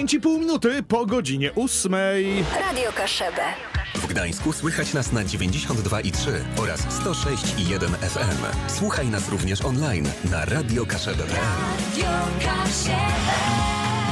5,5 minuty po godzinie 8. Radio Kaszebę. W Gdańsku słychać nas na 92,3 oraz 106,1 FM. Słuchaj nas również online na radiokaszebę.pl. Radio Kaszebę.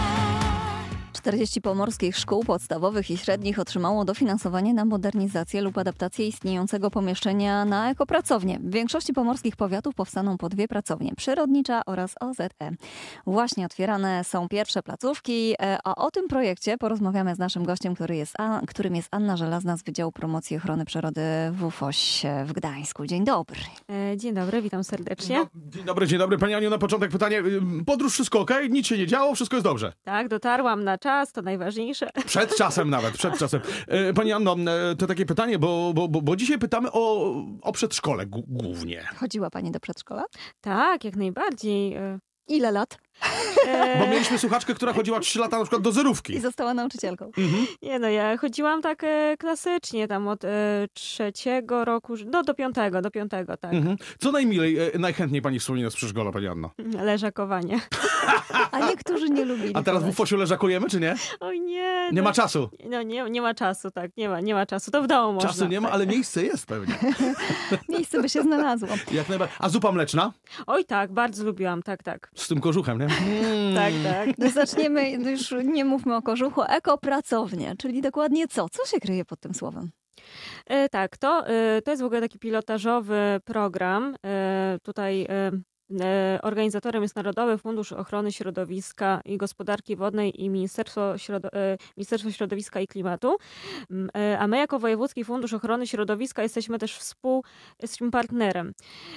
40 pomorskich szkół podstawowych i średnich otrzymało dofinansowanie na modernizację lub adaptację istniejącego pomieszczenia na ekopracownię. W większości pomorskich powiatów powstaną po 2 pracownie, przyrodnicza oraz OZE. Właśnie otwierane są pierwsze placówki, a o tym projekcie porozmawiamy z naszym gościem, którym jest Anna Żelazna z Wydziału Promocji i Ochrony Przyrody WFOŚ w Gdańsku. Dzień dobry. Dzień dobry, witam serdecznie. Dzień dobry. Pani Aniu, na początek pytanie. Podróż wszystko ok? Nic się nie działo? Wszystko jest dobrze? Tak, dotarłam na czas, to najważniejsze. Przed czasem. Pani Anno, to takie pytanie, bo dzisiaj pytamy o przedszkole głównie. Chodziła pani do przedszkola? Tak, jak najbardziej. Ile lat? Bo mieliśmy słuchaczkę, która chodziła 3 lata na przykład do zerówki. I została nauczycielką. Nie no, ja chodziłam tak klasycznie, tam od 3 roku, do 5, tak. Co najchętniej pani wspomina z przedszkola, pani Anno? Leżakowanie. A niektórzy nie lubili. A teraz w chować. UFOŚ-u leżakujemy, czy nie? Oj nie. Nie ma czasu. No nie ma czasu, tak, nie ma czasu. To w domu można. Czasu nie ma, ale miejsce jest pewnie. Miejsce by się znalazło. Jak najbardziej. A zupa mleczna? Oj tak, bardzo lubiłam, tak. Z tym kożuchem, nie? Tak. No zaczniemy, już nie mówmy o kożuchu, ekopracownie, czyli dokładnie co? Co się kryje pod tym słowem? Tak, to jest w ogóle taki pilotażowy program. Tutaj organizatorem jest Narodowy Fundusz Ochrony Środowiska i Gospodarki Wodnej i Ministerstwo Środowiska i Klimatu. A my jako Wojewódzki Fundusz Ochrony Środowiska jesteśmy też jesteśmy partnerem.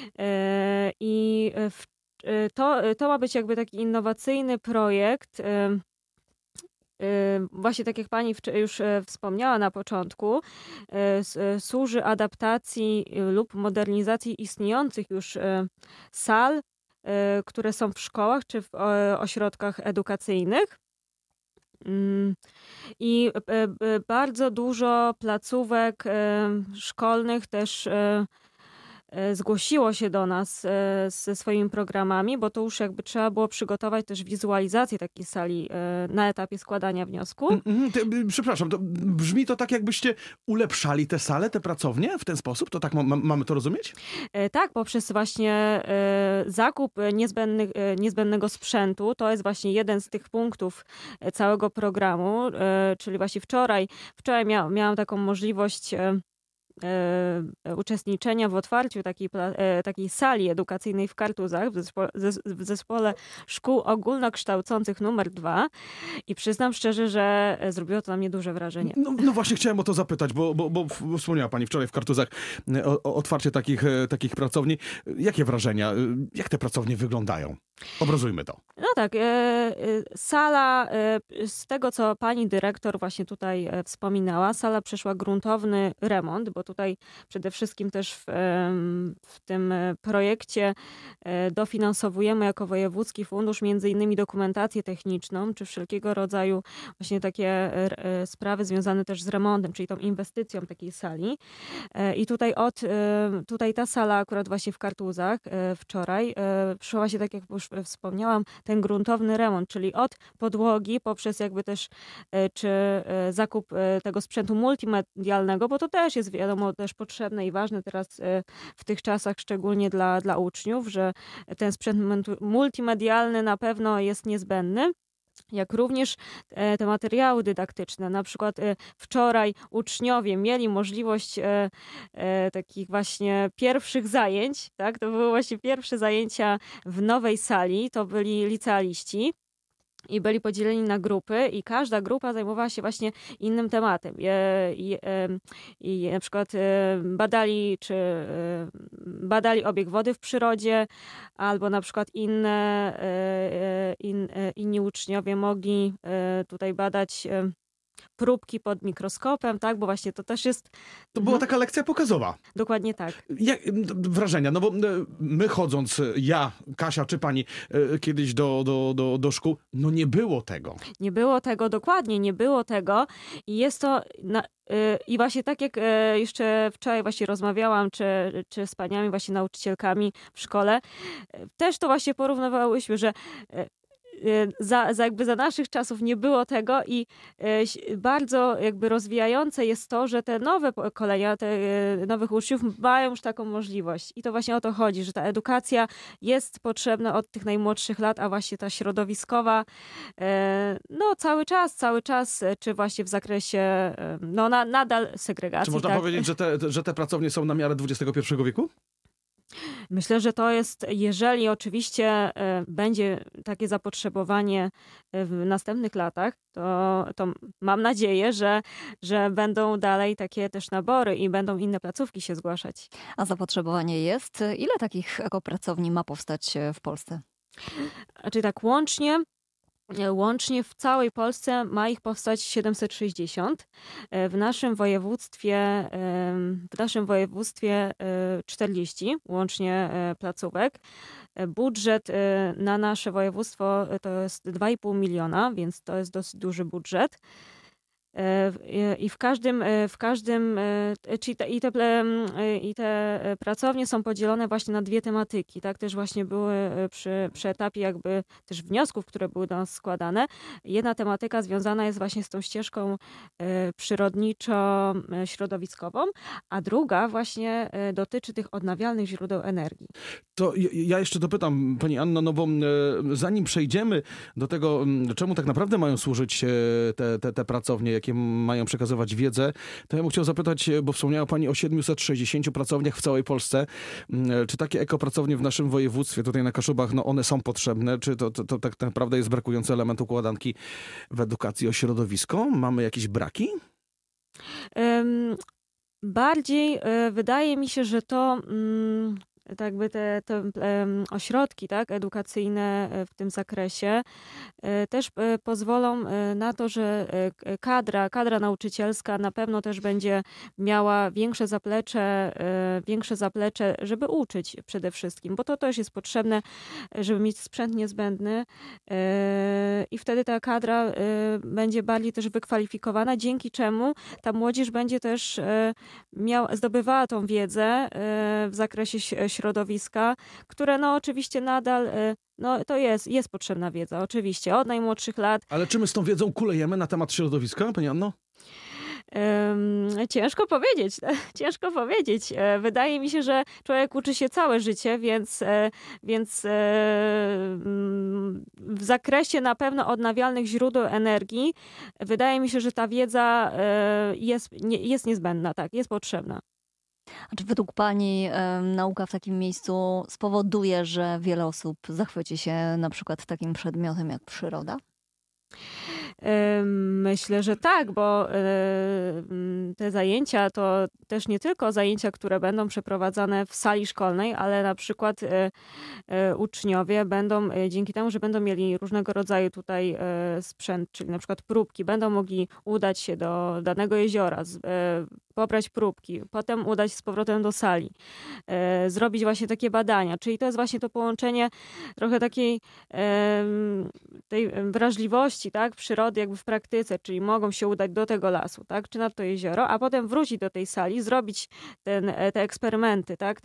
I to ma być jakby taki innowacyjny projekt. Właśnie tak jak pani już wspomniała na początku, służy adaptacji lub modernizacji istniejących już sal, które są w szkołach czy w ośrodkach edukacyjnych. I bardzo dużo placówek szkolnych też zgłosiło się do nas ze swoimi programami, bo to już jakby trzeba było przygotować też wizualizację takiej sali na etapie składania wniosku. Przepraszam, to brzmi to tak, jakbyście ulepszali te sale, te pracownie w ten sposób? To tak mamy to rozumieć? Tak, poprzez właśnie zakup niezbędnego sprzętu. To jest właśnie jeden z tych punktów całego programu, czyli właśnie wczoraj miałam taką możliwość uczestniczenia w otwarciu takiej sali edukacyjnej w Kartuzach w zespole szkół ogólnokształcących numer 2 i przyznam szczerze, że zrobiło to na mnie duże wrażenie. No właśnie chciałem o to zapytać, bo wspomniała pani wczoraj w Kartuzach o otwarcie takich pracowni. Jakie wrażenia? Jak te pracownie wyglądają? Obrazujmy to. No tak, sala, z tego co pani dyrektor właśnie tutaj wspominała, sala przeszła gruntowny remont, bo tutaj przede wszystkim też w tym projekcie dofinansowujemy jako Wojewódzki Fundusz między innymi dokumentację techniczną, czy wszelkiego rodzaju właśnie takie sprawy związane też z remontem, czyli tą inwestycją takiej sali. I tutaj ta sala akurat właśnie w Kartuzach wczoraj przyszła się, tak jak już wspomniałam, ten gruntowny remont, czyli od podłogi poprzez jakby też czy zakup tego sprzętu multimedialnego, bo to też jest wiadomo też potrzebne i ważne teraz w tych czasach, szczególnie dla uczniów, że ten sprzęt multimedialny na pewno jest niezbędny. Jak również te materiały dydaktyczne. Na przykład wczoraj uczniowie mieli możliwość takich właśnie pierwszych zajęć, tak? To były właśnie pierwsze zajęcia w nowej sali, to byli licealiści. I byli podzieleni na grupy i każda grupa zajmowała się właśnie innym tematem. I na przykład badali obieg wody w przyrodzie, albo na przykład inni uczniowie mogli tutaj badać próbki pod mikroskopem, tak? Bo właśnie to też jest... To była taka lekcja pokazowa. Dokładnie tak. Wrażenia, no bo my chodząc, ja, Kasia czy pani, kiedyś do szkół, no nie było tego. Nie było tego, dokładnie, nie było tego i jest to... I właśnie tak jak jeszcze wczoraj właśnie rozmawiałam, czy z paniami właśnie nauczycielkami w szkole, też to właśnie porównywałyśmy, że jakby za naszych czasów nie było tego i bardzo jakby rozwijające jest to, że te nowe pokolenia, nowych uczniów mają już taką możliwość. I to właśnie o to chodzi, że ta edukacja jest potrzebna od tych najmłodszych lat, a właśnie ta środowiskowa, no cały czas, czy właśnie w zakresie, no nadal segregacji. Czy można powiedzieć, że te pracownie są na miarę XXI wieku? Myślę, że to jest, jeżeli oczywiście będzie takie zapotrzebowanie w następnych latach, to mam nadzieję, że będą dalej takie też nabory i będą inne placówki się zgłaszać. A zapotrzebowanie jest? Ile takich ekopracowni ma powstać w Polsce? Znaczy tak łącznie w całej Polsce ma ich powstać 760. W naszym województwie 40 łącznie placówek. Budżet na nasze województwo to jest 2,5 miliona, więc to jest dosyć duży budżet. I w każdym i te pracownie są podzielone właśnie na dwie tematyki. Tak też właśnie były przy etapie jakby też wniosków, które były do nas składane. Jedna tematyka związana jest właśnie z tą ścieżką przyrodniczo-środowiskową, a druga właśnie dotyczy tych odnawialnych źródeł energii. To ja jeszcze dopytam pani Anno, no bo zanim przejdziemy do tego, czemu tak naprawdę mają służyć te pracownie, jakie mają przekazywać wiedzę, to ja bym chciał zapytać, bo wspomniała pani o 760 pracowniach w całej Polsce. Czy takie ekopracownie w naszym województwie, tutaj na Kaszubach, no one są potrzebne? Czy to tak naprawdę jest brakujący element układanki w edukacji o środowisko? Mamy jakieś braki? Bardziej wydaje mi się, że to tak jakby te ośrodki, tak, edukacyjne w tym zakresie też pozwolą na to, że kadra nauczycielska na pewno też będzie miała większe zaplecze, żeby uczyć przede wszystkim, bo to też jest potrzebne, żeby mieć sprzęt niezbędny i wtedy ta kadra będzie bardziej też wykwalifikowana, dzięki czemu ta młodzież będzie też zdobywała tą wiedzę w zakresie środowiska, które no oczywiście nadal, no to jest potrzebna wiedza, oczywiście, od najmłodszych lat. Ale czy my z tą wiedzą kulejemy na temat środowiska, pani Anno? Ciężko powiedzieć. Wydaje mi się, że człowiek uczy się całe życie, więc w zakresie na pewno odnawialnych źródeł energii wydaje mi się, że ta wiedza jest niezbędna, tak, jest potrzebna. A czy według pani nauka w takim miejscu spowoduje, że wiele osób zachwyci się na przykład takim przedmiotem jak przyroda? Myślę, że tak, bo te zajęcia to też nie tylko zajęcia, które będą przeprowadzane w sali szkolnej, ale na przykład uczniowie będą, dzięki temu, że będą mieli różnego rodzaju tutaj sprzęt, czyli na przykład próbki, będą mogli udać się do danego jeziora, pobrać próbki, potem udać się z powrotem do sali, zrobić właśnie takie badania. Czyli to jest właśnie to połączenie trochę takiej tej wrażliwości, tak, przyrody jakby w praktyce, czyli mogą się udać do tego lasu, tak, czy na to jezioro, a potem wrócić do tej sali, zrobić te eksperymenty, tak,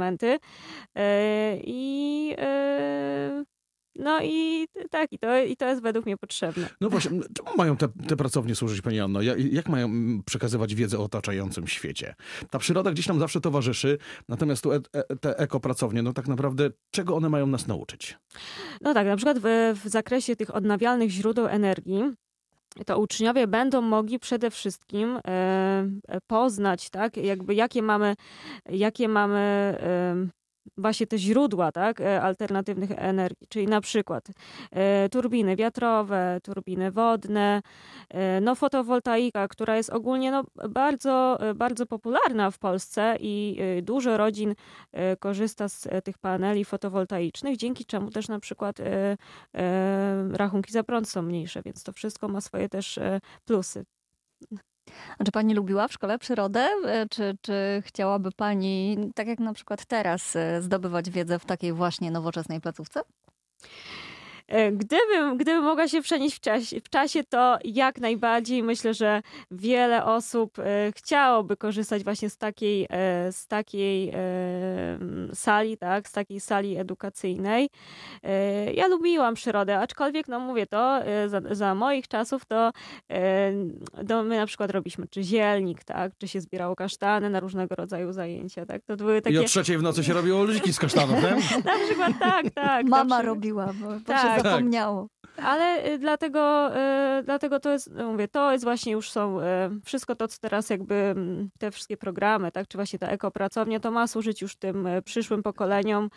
no i tak, i to jest według mnie potrzebne. No właśnie, czemu mają te pracownie służyć, pani Anno? Jak mają przekazywać wiedzę o otaczającym świecie? Ta przyroda gdzieś nam zawsze towarzyszy, natomiast tu te ekopracownie, no tak naprawdę czego one mają nas nauczyć? No tak, na przykład w zakresie tych odnawialnych źródeł energii, to uczniowie będą mogli przede wszystkim poznać, tak, jakby jakie mamy właśnie te źródła, tak, alternatywnych energii, czyli na przykład turbiny wiatrowe, turbiny wodne, no fotowoltaika, która jest ogólnie no, bardzo, bardzo popularna w Polsce i dużo rodzin korzysta z tych paneli fotowoltaicznych, dzięki czemu też na przykład rachunki za prąd są mniejsze, więc to wszystko ma swoje też plusy. A czy pani lubiła w szkole przyrodę? Czy chciałaby pani, tak jak na przykład teraz, zdobywać wiedzę w takiej właśnie nowoczesnej placówce? Gdybym mogła się przenieść w czasie, to jak najbardziej myślę, że wiele osób chciałoby korzystać właśnie z takiej sali, tak, z takiej sali edukacyjnej. Ja lubiłam przyrodę, aczkolwiek, no mówię to, za moich czasów to my na przykład robiliśmy czy zielnik, tak, czy się zbierało kasztany na różnego rodzaju zajęcia, tak. To były takie... I o 3:00 w nocy się robiło ludziki z kasztanów, nie? Na przykład tak. Mama robiła, bo Tak. się zapomniało. Ale dlatego to jest, no mówię, to jest właśnie już są wszystko to, co teraz jakby te wszystkie programy, tak, czy właśnie ta ekopracownia, to ma służyć już tym przyszłym pokoleniom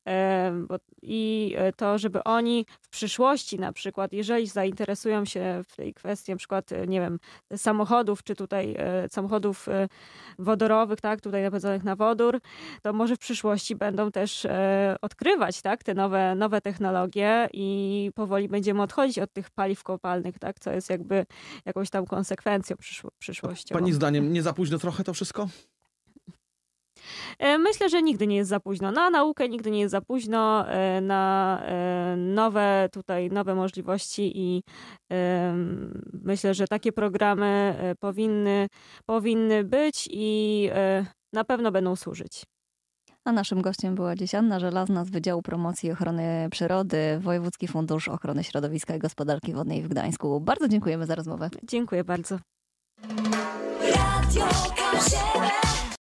i to, żeby oni w przyszłości na przykład, jeżeli zainteresują się w tej kwestii na przykład, nie wiem, samochodów, czy tutaj samochodów wodorowych, tak, tutaj napędzanych na wodór, to może w przyszłości będą też odkrywać, tak, te nowe technologie i powoli będziemy odchodzić od tych paliw kopalnych, tak, co jest jakby jakąś tam konsekwencją przyszłościową. Pani zdaniem nie za późno trochę to wszystko? Myślę, że nigdy nie jest za późno. Na naukę nigdy nie jest za późno, na nowe możliwości i myślę, że takie programy powinny być i na pewno będą służyć. A naszym gościem była dziś Anna Żelazna z Wydziału Promocji i Ochrony Przyrody, Wojewódzki Fundusz Ochrony Środowiska i Gospodarki Wodnej w Gdańsku. Bardzo dziękujemy za rozmowę. Dziękuję bardzo. Radio Kaszebę.